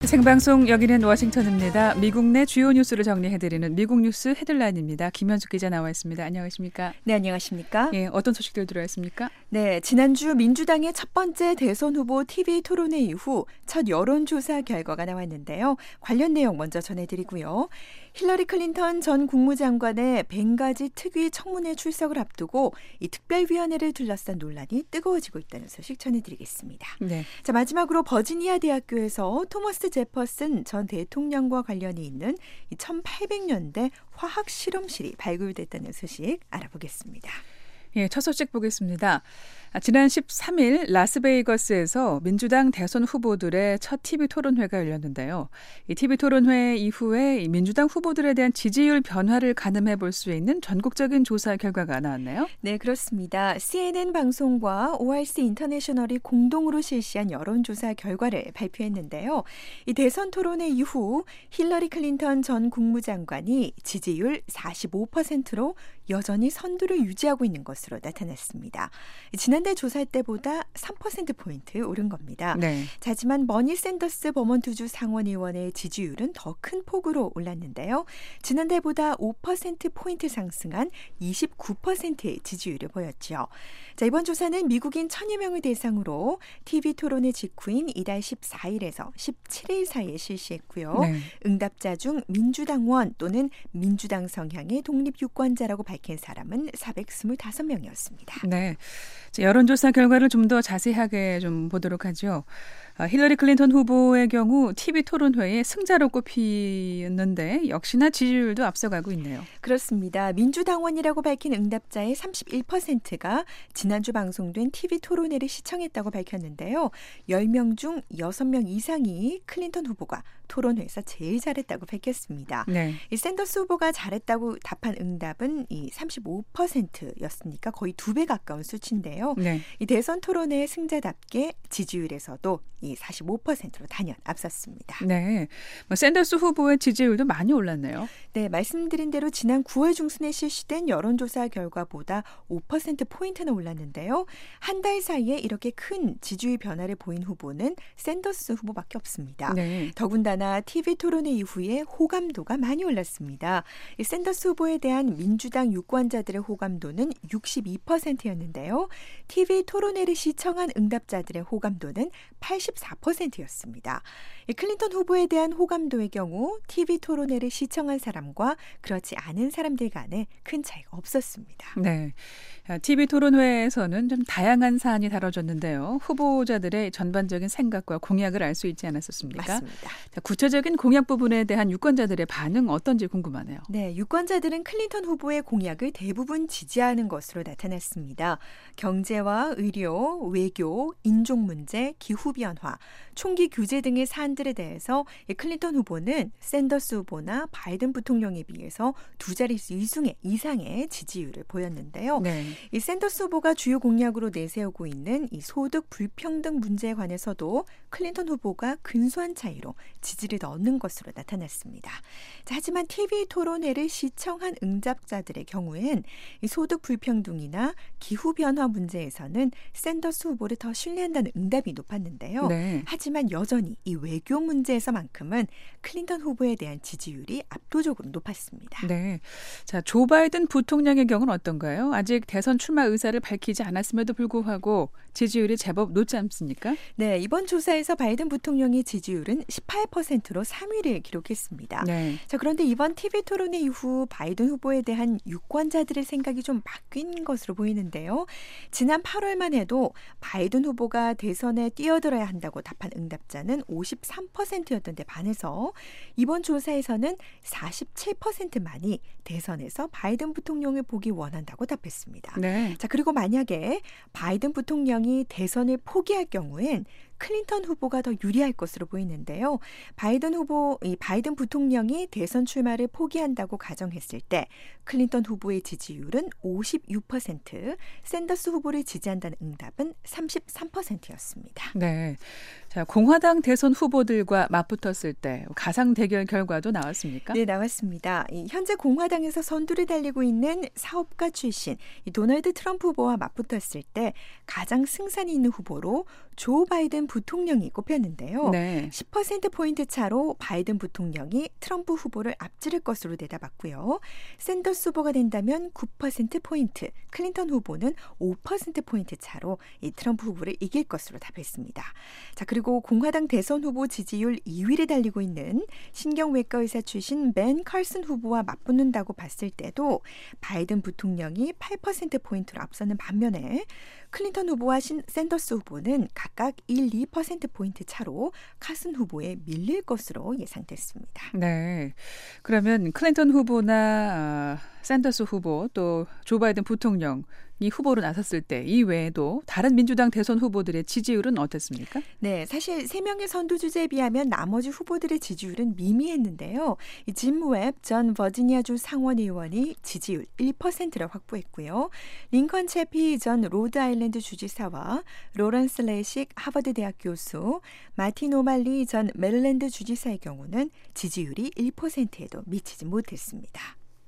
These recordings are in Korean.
생방송 여기는 워싱턴입니다. 미국 내 주요 뉴스를 정리해드리는 미국 뉴스 헤드라인입니다. 김현숙 기자 나와 있습니다. 안녕하십니까? 네, 안녕하십니까? 예, 어떤 소식들 들어있습니까? 네, 지난주 민주당의 첫 번째 대선 후보 TV 토론회 이후 첫 여론조사 결과가 나왔는데요. 관련 내용 먼저 전해드리고요. 힐러리 클린턴 전 국무장관의 벵가지 특위 청문회 출석을 앞두고 이 특별위원회를 둘러싼 논란이 뜨거워지고 있다는 소식 전해드리겠습니다. 네. 자, 마지막으로 버지니아 대학교에서 토머스 제퍼슨 전 대통령과 관련이 있는 1800년대 화학 실험실이 발굴됐다는 소식 알아보겠습니다. 예, 첫 소식 보겠습니다. 지난 13일 라스베이거스에서 민주당 대선 후보들의 첫 TV 토론회가 열렸는데요. 이 TV 토론회 이후에 민주당 후보들에 대한 지지율 변화를 가늠해 볼 수 있는 전국적인 조사 결과가 나왔나요? 네, 그렇습니다. CNN 방송과 ORC 인터내셔널이 공동으로 실시한 여론조사 결과를 발표했는데요. 이 대선 토론회 이후 힐러리 클린턴 전 국무장관이 지지율 45%로 여전히 선두를 유지하고 있는 것으로 나타났습니다. 지난달 조사할 때보다 3%포인트 오른 겁니다. 네. 하지만 버니 샌더스 버몬트주 상원의원의 지지율은 더 큰 폭으로 올랐는데요. 지난달보다 5%포인트 상승한 29%의 지지율을 보였죠. 자, 이번 조사는 미국인 1000여 명을 대상으로 TV 토론회 직후인 이달 14일에서 17일 사이에 실시했고요. 네. 응답자 중 민주당원 또는 민주당 성향의 독립유권자라고 밝힌 사람은 425명이었습니다. 네. 여론조사 결과를 좀 더 자세하게 좀 보도록 하죠. 힐러리 클린턴 후보의 경우 TV 토론회의 승자로 꼽히는데 역시나 지지율도 앞서가고 있네요. 그렇습니다. 민주당원이라고 밝힌 응답자의 31%가 지난주 방송된 TV 토론회를 시청했다고 밝혔는데요. 10명 중 6명 이상이 클린턴 후보가 토론회에서 제일 잘했다고 밝혔습니다. 네. 이 샌더스 후보가 잘했다고 답한 응답은 이 35%였으니까 거의 2배 가까운 수치인데요. 네. 이 대선 토론회의 승자답게 지지율에서도 이 45%로 단연 앞섰습니다. 네. 샌더스 후보의 지지율도 많이 올랐네요. 네, 말씀드린 대로 지난 9월 중순에 실시된 여론조사 결과보다 5%포인트나 올랐는데요. 한 달 사이에 이렇게 큰 지지율 변화를 보인 후보는 샌더스 후보밖에 없습니다. 네. 더군다나 TV 토론회 이후에 호감도가 많이 올랐습니다. 이 샌더스 후보에 대한 민주당 유권자들의 호감도는 62%였는데요. TV 토론회를 시청한 응답자들의 호감도는 84%였습니다. 클린턴 후보에 대한 호감도의 경우 TV 토론회를 시청한 사람과 그렇지 않은 사람들 간에 큰 차이가 없었습니다. 네. TV 토론회에서는 좀 다양한 사안이 다뤄졌는데요. 후보자들의 전반적인 생각과 공약을 알 수 있지 않았었습니까? 맞습니다. 구체적인 공약 부분에 대한 유권자들의 반응 어떤지 궁금하네요. 네, 유권자들은 클린턴 후보의 공약을 대부분 지지하는 것으로 나타났습니다. 경제와 의료, 외교, 인종 문제, 기후변화, 총기 규제 등의 사안들에 대해서 클린턴 후보는 샌더스 후보나 바이든 부통령에 비해서 두 자릿수 이상의 지지율을 보였는데요. 네. 이 샌더스 후보가 주요 공약으로 내세우고 있는 이 소득 불평등 문제에 관해서도 클린턴 후보가 근소한 차이로 지지를 얻는 것으로 나타났습니다. 자, 하지만 TV 토론회를 시청한 응답자들의 경우엔 이 소득 불평등이나 기후변화 문제에서는 샌더스 후보를 더 신뢰한다는 응답이 높았는데요. 네. 하지만 여전히 이 외교 문제에서만큼은 클린턴 후보에 대한 지지율이 압도적으로 높았습니다. 네. 자, 조 바이든 부통령의 경우는 어떤가요? 아직 대선 출마 의사를 밝히지 않았음에도 불구하고 지지율이 제법 높지 않습니까? 네, 이번 조사에서 바이든 부통령의 지지율은 18%로 3위를 기록했습니다. 네. 자, 그런데 이번 TV 토론회 이후 바이든 후보에 대한 유권자들의 생각이 좀 바뀐 것으로 보이는데요. 지난 8월만 해도 바이든 후보가 대선에 뛰어들어야 한다고 답한 응답자는 53%였던 데 반해서 이번 조사에서는 47%만이 대선에서 바이든 부통령을 보기 원한다고 답했습니다. 네. 자, 그리고 만약에 바이든 부통령이 대선을 포기할 경우엔 클린턴 후보가 더 유리할 것으로 보이는데요. 바이든 부통령이 대선 출마를 포기한다고 가정했을 때 클린턴 후보의 지지율은 56%, 샌더스 후보를 지지한다는 응답은 33%였습니다. 네. 자, 공화당 대선 후보들과 맞붙었을 때 가상 대결 결과도 나왔습니까? 네, 나왔습니다. 현재 공화당에서 선두를 달리고 있는 사업가 출신 도널드 트럼프 후보와 맞붙었을 때 가장 승산이 있는 후보로 조 바이든 부통령이 꼽혔는데요. 네. 10%포인트 차로 바이든 부통령이 트럼프 후보를 앞지를 것으로 내다봤고요. 샌더스 후보가 된다면 9%포인트, 클린턴 후보는 5%포인트 차로 이 트럼프 후보를 이길 것으로 답했습니다. 자, 그리고 공화당 대선 후보 지지율 2위를 달리고 있는 신경외과 의사 출신 벤 칼슨 후보와 맞붙는다고 봤을 때도 바이든 부통령이 8%포인트로 앞서는 반면에 클린턴 후보와 샌더스 후보는 각각 1, 2%포인트 차로 칼슨 후보에 밀릴 것으로 예상됐습니다. 네. 그러면 클린턴 후보나 샌더스 후보 또 조 바이든 부통령 이 후보로 나섰을 때 이 외에도 다른 민주당 대선 후보들의 지지율은 어땠습니까? 네, 사실 3명의 선두주자에 비하면 나머지 후보들의 지지율은 미미했는데요. 짐 웹 전 버지니아주 상원의원이 지지율 1%를 확보했고요. 링컨 채피 전 로드아일랜드 주지사와 로런스 레이식 하버드 대학 교수, 마틴 오말리 전 메릴랜드 주지사의 경우는 지지율이 1%에도 미치지 못했습니다.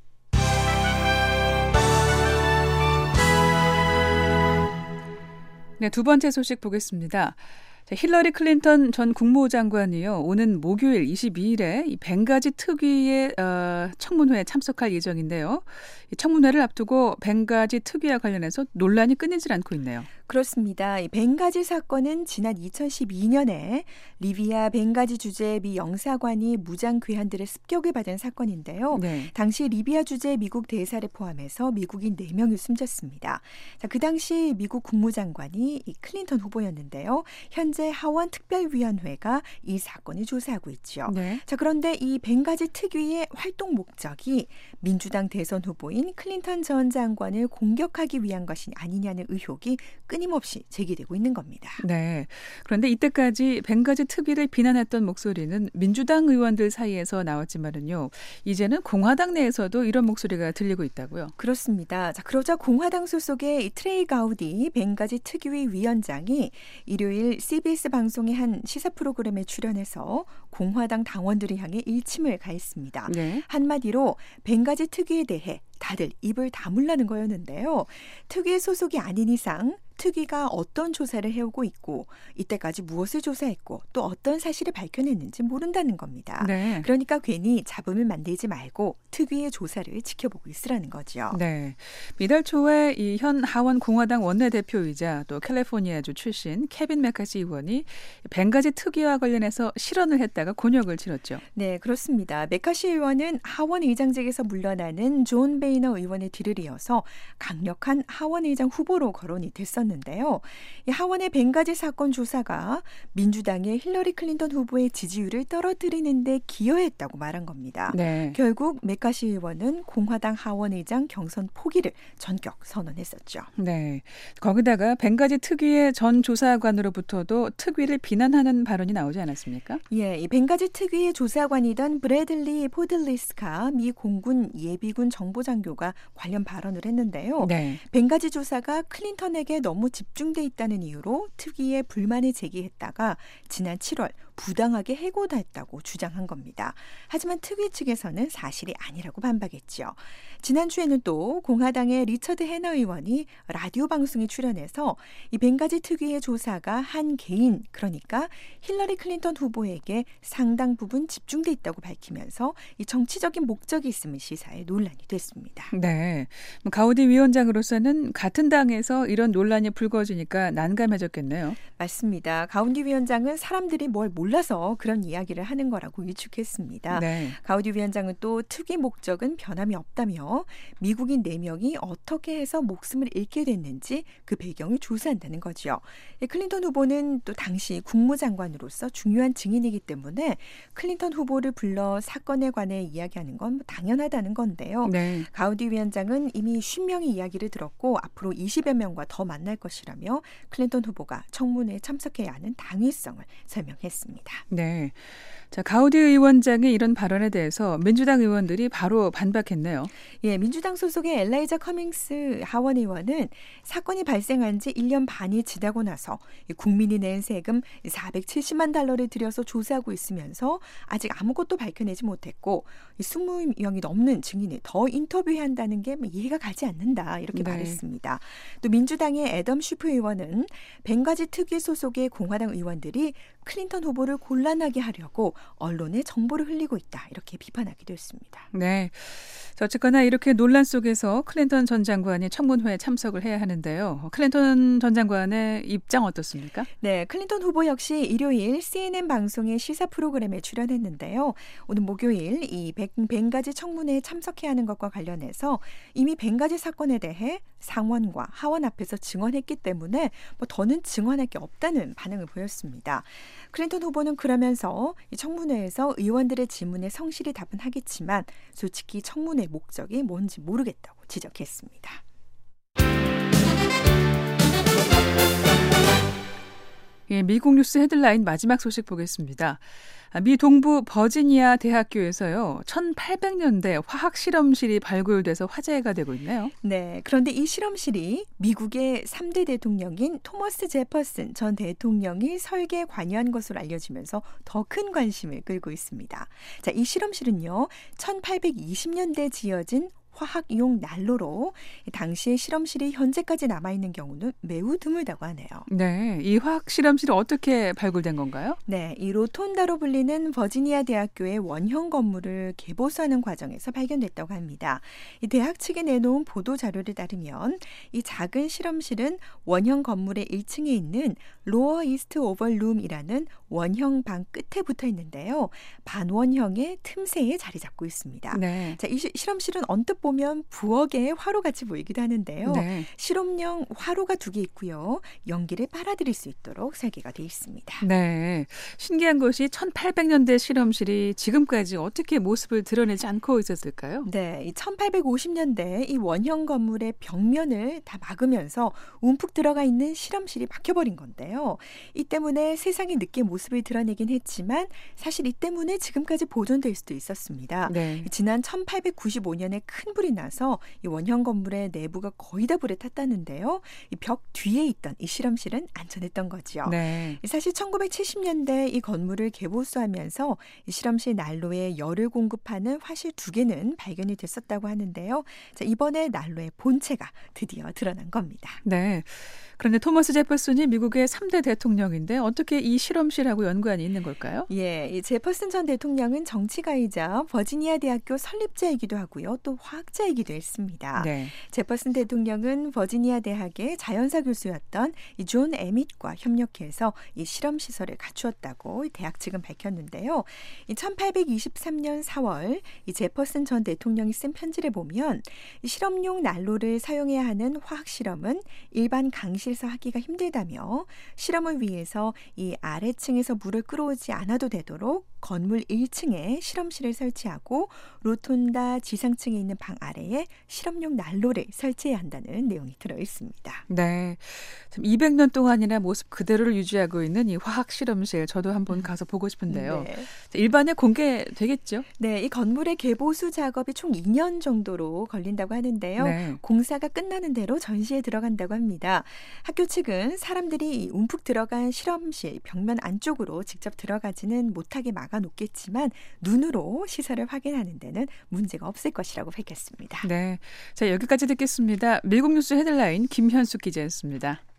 네, 두 번째 소식 보겠습니다. 힐러리 클린턴 전 국무장관이요. 오는 목요일 22일에 이 벵가지 특위의 청문회에 참석할 예정인데요. 이 청문회를 앞두고 벵가지 특위와 관련해서 논란이 끊이질 않고 있네요. 그렇습니다. 이 벵가지 사건은 지난 2012년에 리비아 벵가지 주재 미 영사관이 무장 괴한들의 습격을 받은 사건인데요. 네. 당시 리비아 주재 미국 대사를 포함해서 미국인 4명이 숨졌습니다. 자, 그 당시 미국 국무장관이 이 클린턴 후보였는데요. 현재 하원 특별위원회가 이 사건을 조사하고 있죠. 네. 자, 그런데 이 벵가지 특위의 활동 목적이 민주당 대선 후보인 클린턴 전 장관을 공격하기 위한 것이 아니냐는 의혹이 끊임없이 제기되고 있는 겁니다. 네. 그런데 이때까지 벵가지 특위를 비난했던 목소리는 민주당 의원들 사이에서 나왔지만은요. 이제는 공화당 내에서도 이런 목소리가 들리고 있다고요. 그렇습니다. 자, 그러자 공화당 소속의 트레이 가우디 벵가지 특위 위원장이 일요일 CBS 방송의 한 시사 프로그램에 출연해서 공화당 당원들을 향해 일침을 가했습니다. 네. 한마디로 벵가지 특위에 대해 다들 입을 다물라는 거였는데요. 특위의 소속이 아닌 이상 특위가 어떤 조사를 해오고 있고 이때까지 무엇을 조사했고 또 어떤 사실을 밝혀냈는지 모른다는 겁니다. 네. 그러니까 괜히 잡음을 만들지 말고 특위의 조사를 지켜보고 있으라는 거죠. 네. 이달 초에 이 현 하원 공화당 원내대표이자 또 캘리포니아주 출신 케빈 메카시 의원이 벵가지 특위와 관련해서 실언을 했다가 곤욕을 치렀죠. 네, 그렇습니다. 메카시 의원은 하원 의장직에서 물러나는 존 베이너 의원의 뒤를 이어서 강력한 하원 의장 후보로 거론이 됐었는데요. 이 하원의 벵가지 사건 조사가 민주당의 힐러리 클린턴 후보의 지지율을 떨어뜨리는 데 기여했다고 말한 겁니다. 네. 결국 메카시 의원은 공화당 하원 의장 경선 포기를 전격 선언했었죠. 네. 거기다가 벵가지 특위의 전 조사관으로부터도 특위를 비난하는 발언이 나오지 않았습니까? 예, 이 벵가지 특위의 조사관이던 브래들리 포들리스카 미 공군 예비군 정보장교가 관련 발언을 했는데요. 네. 벵가지 조사가 클린턴에게 너무 집중돼 있다는 이유로 특위에 불만을 제기했다가 지난 7월 부당하게 해고됐다고 주장한 겁니다. 하지만 특위 측에서는 사실이 아니라고 반박했죠. 지난주에는 또 공화당의 리처드 해너 의원이 라디오 방송에 출연해서 이 벵가지 특위의 조사가 한 개인, 그러니까 힐러리 클린턴 후보에게 상당 부분 집중돼 있다고 밝히면서 이 정치적인 목적이 있음을 시사해 논란이 됐습니다. 네. 가우디 위원장으로서는 같은 당에서 이런 논란이 불거지니까 난감해졌겠네요. 맞습니다. 가우디 위원장은 사람들이 뭘 몰라서 그런 이야기를 하는 거라고 위축했습니다. 네. 가우디 위원장은 또 특위 목적은 변함이 없다며 미국인 4명이 어떻게 해서 목숨을 잃게 됐는지 그 배경을 조사한다는 거죠. 클린턴 후보는 또 당시 국무장관으로서 중요한 증인이기 때문에 클린턴 후보를 불러 사건에 관해 이야기하는 건 당연하다는 건데요. 네. 가우디 위원장은 이미 50명의 이야기를 들었고 앞으로 20여 명과 더 만날 것이라며 클린턴 후보가 청문회에 참석해야 하는 당위성을 설명했습니다. 네. 자, 가우디 의원장의 이런 발언에 대해서 민주당 의원들이 바로 반박했네요. 예, 민주당 소속의 엘라이자 커밍스 하원 의원은 사건이 발생한 지 1년 반이 지나고 나서 국민이 낸 세금 470만 달러를 들여서 조사하고 있으면서 아직 아무것도 밝혀내지 못했고 20명이 넘는 증인을 더 인터뷰해야 한다는 게 이해가 가지 않는다 이렇게 말했습니다. 또 민주당의 애덤 슈프 의원은 벵가지 특위 소속의 공화당 의원들이 클린턴 후보를 곤란하게 하려고 언론에 정보를 흘리고 있다 이렇게 비판하기도 했습니다. 네. 어쨌거나 이렇게 논란 속에서 클린턴 전 장관이 청문회에 참석을 해야 하는데요. 클린턴 전 장관의 입장 어떻습니까? 네, 클린턴 후보 역시 일요일 CNN 방송의 시사 프로그램에 출연했는데요. 오늘 목요일 이 벵가지 청문회에 참석해야 하는 것과 관련해서 이미 벵가지 사건에 대해 상원과 하원 앞에서 증언했기 때문에 더는 증언할 게 없다는 반응을 보였습니다. 클린턴 후보는 그러면서 이 청문회에서 의원들의 질문에 성실히 답은 하겠지만 솔직히 청문회 목적이 뭔지 모르겠다고 지적했습니다. 예, 미국 뉴스 헤드라인 마지막 소식 보겠습니다. 미 동부 버지니아 대학교에서요, 1800년대 화학 실험실이 발굴돼서 화제가 되고 있네요. 네, 그런데 이 실험실이 미국의 3대 대통령인 토머스 제퍼슨 전 대통령이 설계에 관여한 것으로 알려지면서 더 큰 관심을 끌고 있습니다. 자, 이 실험실은요, 1820년대 지어진 화학용 난로로 당시의 실험실이 현재까지 남아있는 경우는 매우 드물다고 하네요. 네, 이 화학 실험실이 어떻게 발굴된 건가요? 네, 이 로톤다로 불리는 버지니아 대학교의 원형 건물을 개보수하는 과정에서 발견됐다고 합니다. 이 대학 측에 내놓은 보도 자료를 따르면 이 작은 실험실은 원형 건물의 1층에 있는 로어 이스트 오벌룸이라는 원형 방 끝에 붙어 있는데요. 반원형의 틈새에 자리 잡고 있습니다. 네. 자, 이 실험실은 언뜻 보면 부엌의 화로같이 보이기도 하는데요. 네. 실험용 화로가 2개 있고요. 연기를 빨아들일 수 있도록 설계가 되어 있습니다. 네. 신기한 것이 1800년대 실험실이 지금까지 어떻게 모습을 드러내지 않고 있었을까요? 네, 이 1850년대 이 원형 건물의 벽면을 다 막으면서 움푹 들어가 있는 실험실이 막혀버린 건데요. 이 때문에 세상이 늦게 모습을 드러내긴 했지만 사실 이 때문에 지금까지 보존될 수도 있었습니다. 네. 지난 1895년에 큰 불이 나서 이 원형 건물의 내부가 거의 다 불에 탔다는데요. 이 벽 뒤에 있던 이 실험실은 안전했던 거죠. 네. 사실 1970년대 이 건물을 개보수하면서 이 실험실 난로에 열을 공급하는 화실 2개는 발견이 됐었다고 하는데요. 자, 이번에 난로의 본체가 드디어 드러난 겁니다. 네. 그런데 토머스 제퍼슨이 미국의 3대 대통령인데 어떻게 이 실험실하고 연관이 있는 걸까요? 예, 이 제퍼슨 전 대통령은 정치가이자 버지니아 대학교 설립자이기도 하고요. 또 화학자이기도 했습니다. 네. 제퍼슨 대통령은 버지니아 대학의 자연사 교수였던 이 존 에밋과 협력해서 이 실험 시설을 갖추었다고 대학 측은 밝혔는데요. 이 1823년 4월 이 제퍼슨 전 대통령이 쓴 편지를 보면 이 실험용 난로를 사용해야 하는 화학 실험은 일반 강실에서 하기가 힘들다며 실험을 위해서 이 아래층에서 물을 끌어오지 않아도 되도록 건물 1층에 실험실을 설치하고 로톤다 지상층에 있는 방 아래에 실험용 난로를 설치해야 한다는 내용이 들어 있습니다. 네. 200년 동안이나 모습 그대로를 유지하고 있는 이 화학 실험실 저도 한번 가서 보고 싶은데요. 네. 일반에 공개되겠죠? 네, 이 건물의 개보수 작업이 총 2년 정도로 걸린다고 하는데요. 네. 공사가 끝나는 대로 전시에 들어간다고 합니다. 학교 측은 사람들이 움푹 들어간 실험실 벽면 안쪽으로 직접 들어가지는 못하게 막아놓겠지만 눈으로 시설을 확인하는 데는 문제가 없을 것이라고 밝혔습니다. 네. 자, 여기까지 듣겠습니다. 미국 뉴스 헤드라인 김현숙 기자였습니다.